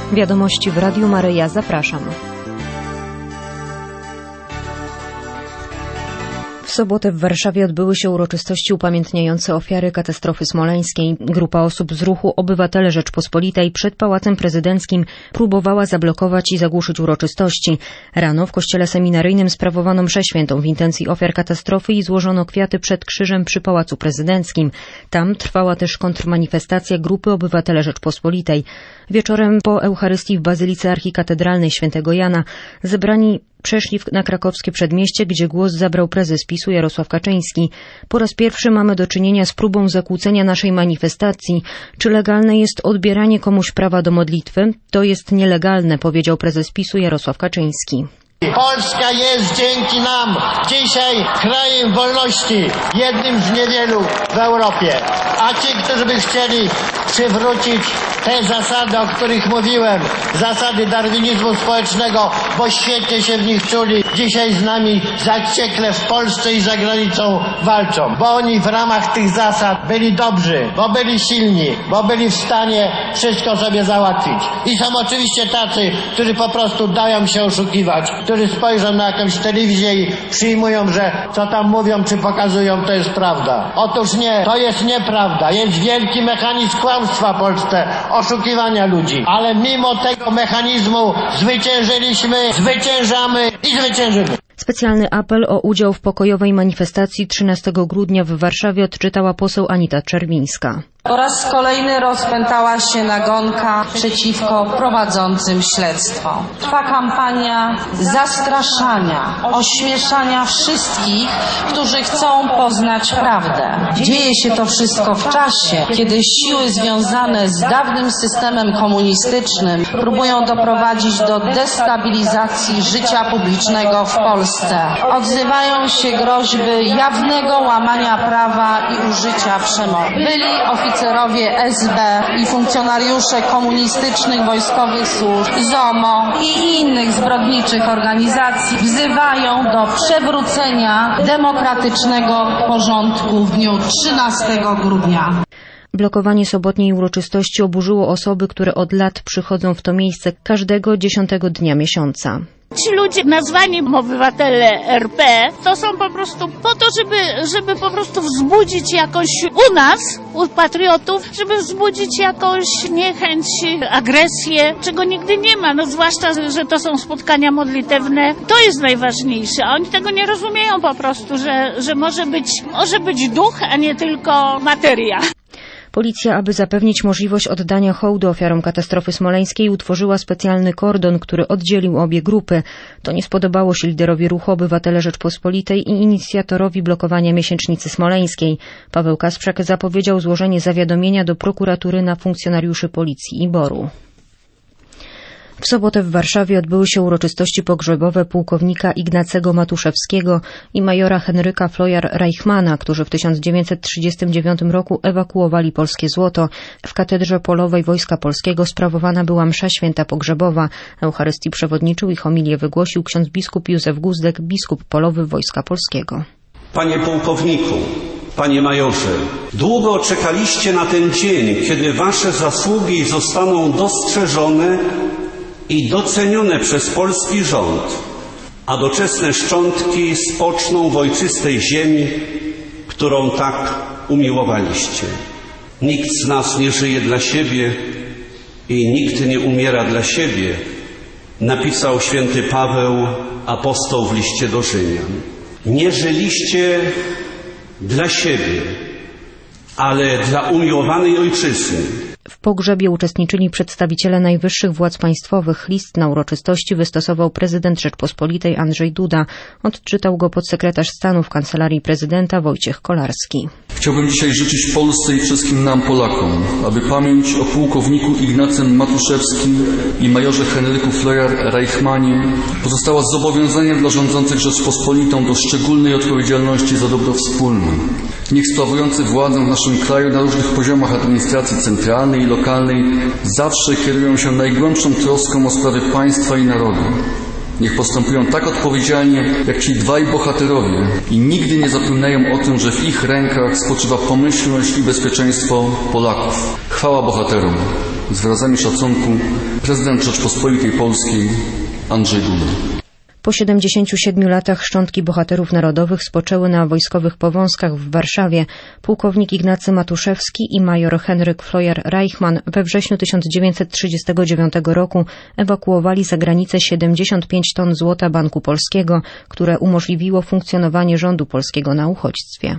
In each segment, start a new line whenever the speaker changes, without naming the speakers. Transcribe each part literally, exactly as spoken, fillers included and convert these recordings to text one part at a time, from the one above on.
Wiadomości w Radiu Maryja. Zapraszam. W sobotę w Warszawie odbyły się uroczystości upamiętniające ofiary katastrofy smoleńskiej. Grupa osób z ruchu Obywatele Rzeczpospolitej przed Pałacem Prezydenckim próbowała zablokować i zagłuszyć uroczystości. Rano w kościele seminaryjnym sprawowano mszę świętą w intencji ofiar katastrofy i złożono kwiaty przed krzyżem przy Pałacu Prezydenckim. Tam trwała też kontrmanifestacja Grupy Obywatele Rzeczpospolitej. Wieczorem po Eucharystii w Bazylice Archikatedralnej Świętego Jana zebrani przeszli na krakowskie przedmieście, gdzie głos zabrał prezes PiSu Jarosław Kaczyński. Po raz pierwszy mamy do czynienia z próbą zakłócenia naszej manifestacji. Czy legalne jest odbieranie komuś prawa do modlitwy? To jest nielegalne, powiedział prezes PiSu Jarosław Kaczyński.
Polska jest dzięki nam dzisiaj krajem wolności, jednym z niewielu w Europie. A ci, którzy by chcieli przywrócić te zasady, o których mówiłem, zasady darwinizmu społecznego, bo świetnie się w nich czuli, dzisiaj z nami zaciekle w Polsce i za granicą walczą. Bo oni w ramach tych zasad byli dobrzy, bo byli silni, bo byli w stanie wszystko sobie załatwić. I są oczywiście tacy, którzy po prostu dają się oszukiwać, którzy spojrzą na jakąś telewizję i przyjmują, że co tam mówią czy pokazują, to jest prawda. Otóż nie, to jest nieprawda. Jest wielki mechanizm kłamstwa w Polsce, oszukiwania ludzi. Ale mimo tego mechanizmu zwyciężyliśmy, zwyciężamy i zwyciężymy.
Specjalny apel o udział w pokojowej manifestacji trzynastego grudnia w Warszawie odczytała poseł Anita Czerwińska.
Po raz kolejny rozpętała się nagonka przeciwko prowadzącym śledztwo. Trwa kampania zastraszania, ośmieszania wszystkich, którzy chcą poznać prawdę. Dzieje się to wszystko w czasie, kiedy siły związane z dawnym systemem komunistycznym próbują doprowadzić do destabilizacji życia publicznego w Polsce. Odzywają się groźby jawnego łamania prawa i użycia przemocy. Byli oficerowie Oficerowie S B i funkcjonariusze komunistycznych wojskowych służb, Z O M O i innych zbrodniczych organizacji wzywają do przewrócenia demokratycznego porządku w dniu trzynastego grudnia.
Blokowanie sobotniej uroczystości oburzyło osoby, które od lat przychodzą w to miejsce każdego dziesiątego dnia miesiąca.
Ci ludzie nazwani obywatele R P to są po prostu po to, żeby, żeby po prostu wzbudzić jakąś u nas, u patriotów, żeby wzbudzić jakąś niechęć, agresję, czego nigdy nie ma. No zwłaszcza, że to są spotkania modlitewne. To jest najważniejsze. A oni tego nie rozumieją po prostu, że, że może być, może być duch, a nie tylko materia.
Policja, aby zapewnić możliwość oddania hołdu ofiarom katastrofy smoleńskiej, utworzyła specjalny kordon, który oddzielił obie grupy. To nie spodobało się liderowi ruchu Obywatele Rzeczpospolitej i inicjatorowi blokowania miesięcznicy smoleńskiej. Paweł Kasprzak zapowiedział złożenie zawiadomienia do prokuratury na funkcjonariuszy policji i boru. W sobotę w Warszawie odbyły się uroczystości pogrzebowe pułkownika Ignacego Matuszewskiego i majora Henryka Flojar-Reichmana, którzy w tysiąc dziewięćset trzydziestym dziewiątym roku ewakuowali polskie złoto. W Katedrze Polowej Wojska Polskiego sprawowana była msza święta pogrzebowa. Eucharystii przewodniczył i homilię wygłosił ksiądz biskup Józef Guzdek, biskup polowy Wojska Polskiego.
Panie pułkowniku, panie majorze, długo czekaliście na ten dzień, kiedy wasze zasługi zostaną dostrzeżone i docenione przez polski rząd, a doczesne szczątki spoczną w ojczystej ziemi, którą tak umiłowaliście. Nikt z nas nie żyje dla siebie i nikt nie umiera dla siebie, napisał święty Paweł, apostoł w liście do Rzymian. Nie żyliście dla siebie, ale dla umiłowanej ojczyzny.
W pogrzebie uczestniczyli przedstawiciele najwyższych władz państwowych. List na uroczystości wystosował prezydent Rzeczpospolitej Andrzej Duda. Odczytał go podsekretarz stanu w Kancelarii Prezydenta Wojciech Kolarski.
Chciałbym dzisiaj życzyć Polsce i wszystkim nam, Polakom, aby pamięć o pułkowniku Ignacym Matuszewskim i majorze Henryku Flojar-Reichmanie pozostała zobowiązaniem dla rządzących Rzeczpospolitą do szczególnej odpowiedzialności za dobro wspólne. Niech sprawujący władzę w naszym kraju na różnych poziomach administracji centralnej i lokalnej zawsze kierują się najgłębszą troską o sprawy państwa i narodu. Niech postępują tak odpowiedzialnie, jak ci dwaj bohaterowie i nigdy nie zapominają o tym, że w ich rękach spoczywa pomyślność i bezpieczeństwo Polaków. Chwała bohaterom! z wyrazami szacunku prezydent Rzeczpospolitej Polskiej Andrzej Duda.
Po siedemdziesięciu siedmiu latach szczątki bohaterów narodowych spoczęły na wojskowych powązkach w Warszawie. Pułkownik Ignacy Matuszewski i major Henryk Floyer-Reichmann we wrześniu tysiąc dziewięćset trzydziestego dziewiątego roku ewakuowali za granicę siedemdziesiąt pięć ton złota Banku Polskiego, które umożliwiło funkcjonowanie rządu polskiego na uchodźstwie.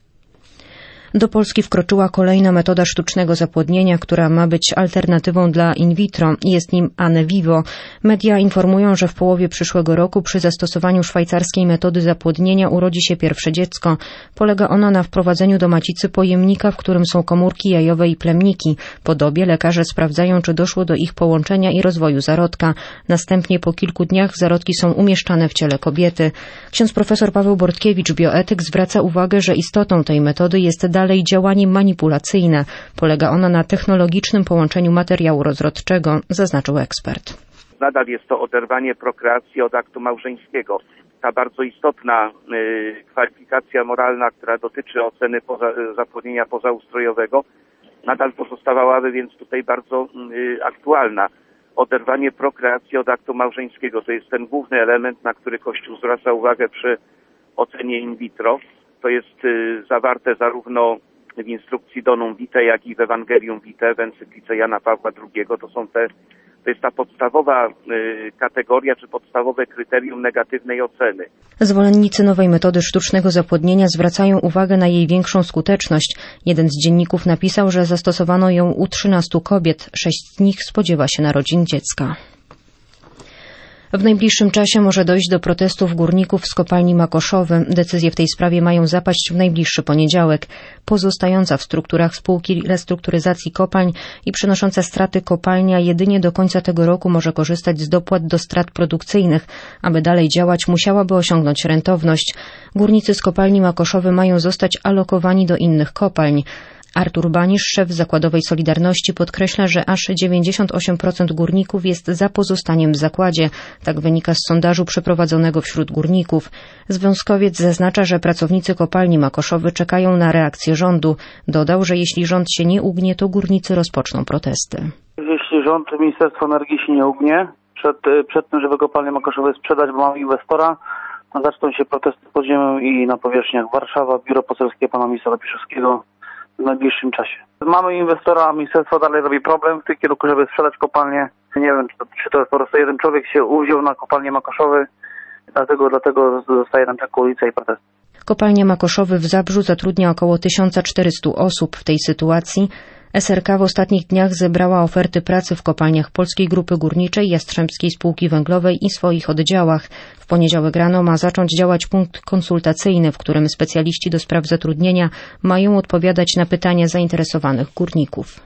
Do Polski wkroczyła kolejna metoda sztucznego zapłodnienia, która ma być alternatywą dla in vitro. Jest nim Ane Vivo. Media informują, że w połowie przyszłego roku przy zastosowaniu szwajcarskiej metody zapłodnienia urodzi się pierwsze dziecko. Polega ona na wprowadzeniu do macicy pojemnika, w którym są komórki jajowe i plemniki. Po dobie lekarze sprawdzają, czy doszło do ich połączenia i rozwoju zarodka. Następnie po kilku dniach zarodki są umieszczane w ciele kobiety. Ksiądz profesor Paweł Bortkiewicz, bioetyk, zwraca uwagę, że istotą tej metody jest dalej działanie manipulacyjne. Polega ona na technologicznym połączeniu materiału rozrodczego, zaznaczył ekspert.
Nadal jest to oderwanie prokreacji od aktu małżeńskiego. Ta bardzo istotna y, kwalifikacja moralna, która dotyczy oceny poza, zapłodnienia pozaustrojowego, nadal pozostawałaby więc tutaj bardzo y, aktualna. Oderwanie prokreacji od aktu małżeńskiego to jest ten główny element, na który Kościół zwraca uwagę przy ocenie in vitro. To jest y, zawarte zarówno w instrukcji Donum Vitae, jak i w Evangelium Vitae, w encyklice Jana Pawła drugiego. To są te, to jest ta podstawowa y, kategoria, czy podstawowe kryterium negatywnej oceny.
Zwolennicy nowej metody sztucznego zapłodnienia zwracają uwagę na jej większą skuteczność. Jeden z dzienników napisał, że zastosowano ją u trzynastu kobiet. Sześć z nich spodziewa się narodzin dziecka. W najbliższym czasie może dojść do protestów górników z kopalni Makoszowy. Decyzje w tej sprawie mają zapaść w najbliższy poniedziałek. Pozostająca w strukturach spółki restrukturyzacji kopalń i przynosząca straty kopalnia jedynie do końca tego roku może korzystać z dopłat do strat produkcyjnych. Aby dalej działać, musiałaby osiągnąć rentowność. Górnicy z kopalni Makoszowy mają zostać alokowani do innych kopalń. Artur Banisz, szef zakładowej Solidarności, podkreśla, że aż dziewięćdziesiąt osiem procent górników jest za pozostaniem w zakładzie. Tak wynika z sondażu przeprowadzonego wśród górników. Związkowiec zaznacza, że pracownicy kopalni Makoszowy czekają na reakcję rządu. Dodał, że jeśli rząd się nie ugnie, to górnicy rozpoczną protesty.
Jeśli rząd, Ministerstwo Energii się nie ugnie przed, przed tym, żeby kopalnię Makoszowy sprzedać, bo mamy inwestora, to zaczną się protesty pod ziemią i na powierzchniach Warszawa, biuro poselskie pana ministra Piszewskiego w najbliższym czasie. Mamy inwestora, ministerstwo dalej robi problem w tym kierunku, żeby sprzedać kopalnię. Nie wiem, czy to, czy to po prostu jeden człowiek się uwziął na kopalnię Makoszowy, dlatego, dlatego zostaje nam taka ulica i protest.
Kopalnia Makoszowy w Zabrzu zatrudnia około tysiąc czterysta osób. W tej sytuacji S R K w ostatnich dniach zebrała oferty pracy w kopalniach Polskiej Grupy Górniczej, Jastrzębskiej Spółki Węglowej i swoich oddziałach. W poniedziałek rano ma zacząć działać punkt konsultacyjny, w którym specjaliści do spraw zatrudnienia mają odpowiadać na pytania zainteresowanych górników.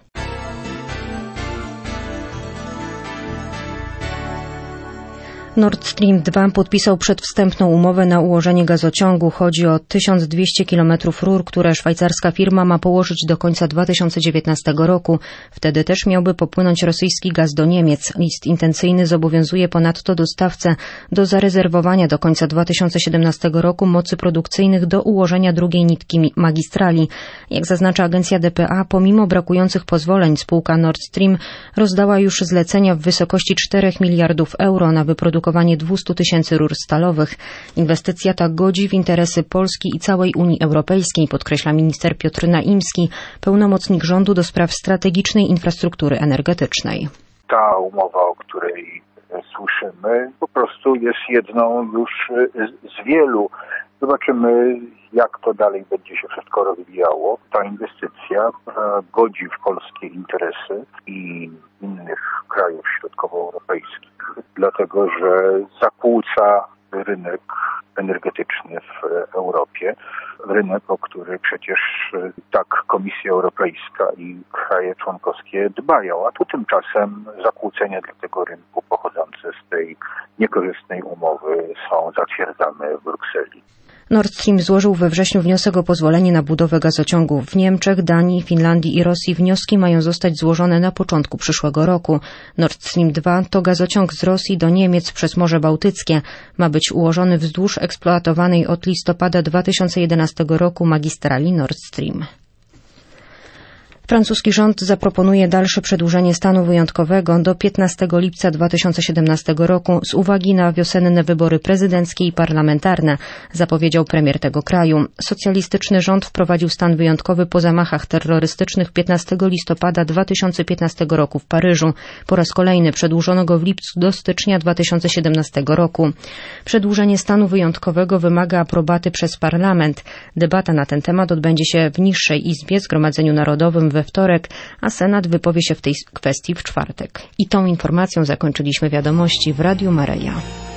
Nord Stream dwa podpisał przedwstępną umowę na ułożenie gazociągu. Chodzi o tysiąc dwieście kilometrów rur, które szwajcarska firma ma położyć do końca dwa tysiące dziewiętnastego roku. Wtedy też miałby popłynąć rosyjski gaz do Niemiec. List intencyjny zobowiązuje ponadto dostawcę do zarezerwowania do końca dwa tysiące siedemnastego roku mocy produkcyjnych do ułożenia drugiej nitki magistrali. Jak zaznacza agencja D P A, pomimo brakujących pozwoleń spółka Nord Stream rozdała już zlecenia w wysokości czterech miliardów euro na wyprodukowanie dwieście tysięcy rur stalowych. Inwestycja ta godzi w interesy Polski i całej Unii Europejskiej, podkreśla minister Piotr Naimski, pełnomocnik rządu do spraw strategicznej infrastruktury energetycznej.
Ta umowa, o której słyszymy, po prostu jest jedną już z wielu. Zobaczymy, jak to dalej będzie się wszystko rozwijało. Ta inwestycja godzi w polskie interesy i innych krajów środkowoeuropejskich, dlatego że zakłóca rynek energetyczny w Europie. Rynek, o który przecież tak Komisja Europejska i kraje członkowskie dbają, a tu tymczasem zakłócenia dla tego rynku pochodzące z tej niekorzystnej umowy są zatwierdzane w Brukseli.
Nord Stream złożył we wrześniu wniosek o pozwolenie na budowę gazociągu. W Niemczech, Danii, Finlandii i Rosji wnioski mają zostać złożone na początku przyszłego roku. Nord Stream dwa to gazociąg z Rosji do Niemiec przez Morze Bałtyckie. Ma być ułożony wzdłuż eksploatowanej od listopada dwa tysiące jedenastego roku magistrali Nord Stream. Francuski rząd zaproponuje dalsze przedłużenie stanu wyjątkowego do piętnastego lipca dwa tysiące siedemnastego roku z uwagi na wiosenne wybory prezydenckie i parlamentarne, zapowiedział premier tego kraju. Socjalistyczny rząd wprowadził stan wyjątkowy po zamachach terrorystycznych piętnastego listopada dwa tysiące piętnastego roku w Paryżu. Po raz kolejny przedłużono go w lipcu do stycznia dwa tysiące siedemnastego roku. Przedłużenie stanu wyjątkowego wymaga aprobaty przez parlament. Debata na ten temat odbędzie się w niższej izbie, Zgromadzeniu Narodowym, we wtorek, a Senat wypowie się w tej kwestii w czwartek. I tą informacją zakończyliśmy wiadomości w Radiu Maryja.